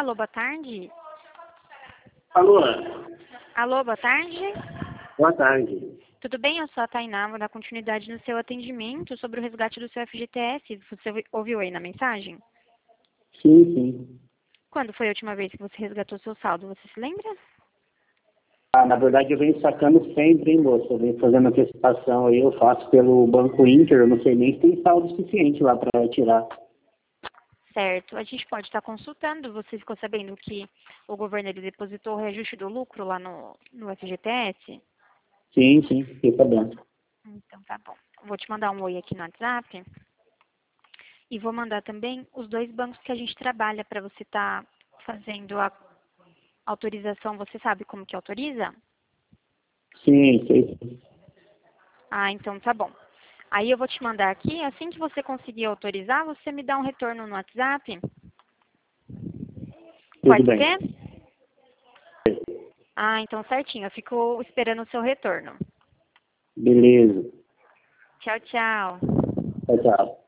Alô, boa tarde. Alô, Alô, boa tarde. boa tarde. Tudo bem? Eu sou a Tainá, vou dar continuidade no seu atendimento sobre o resgate do seu FGTS. Você ouviu aí na mensagem? Sim, sim. Quando foi a última vez que você resgatou seu saldo? Você se lembra? Na verdade eu venho sacando sempre, hein, moça? Eu venho fazendo antecipação aí, eu faço pelo Banco Inter, eu não sei nem se tem saldo suficiente lá para tirar. Certo. A gente pode estar consultando. Você ficou sabendo que o governo ele depositou o reajuste do lucro lá no FGTS? Sim, sim, fiquei sabendo. Então tá bom. Vou te mandar um oi aqui no WhatsApp. E vou mandar também os dois bancos que a gente trabalha para você estar fazendo a autorização. Você sabe como que autoriza? Sim, sei. Ah, então tá bom. Aí eu vou te mandar aqui, assim que você conseguir autorizar, você me dá um retorno no WhatsApp. Tudo Pode bem. ser? Ah, então certinho. Eu fico esperando o seu retorno. Beleza. Tchau, tchau. Tchau, tchau.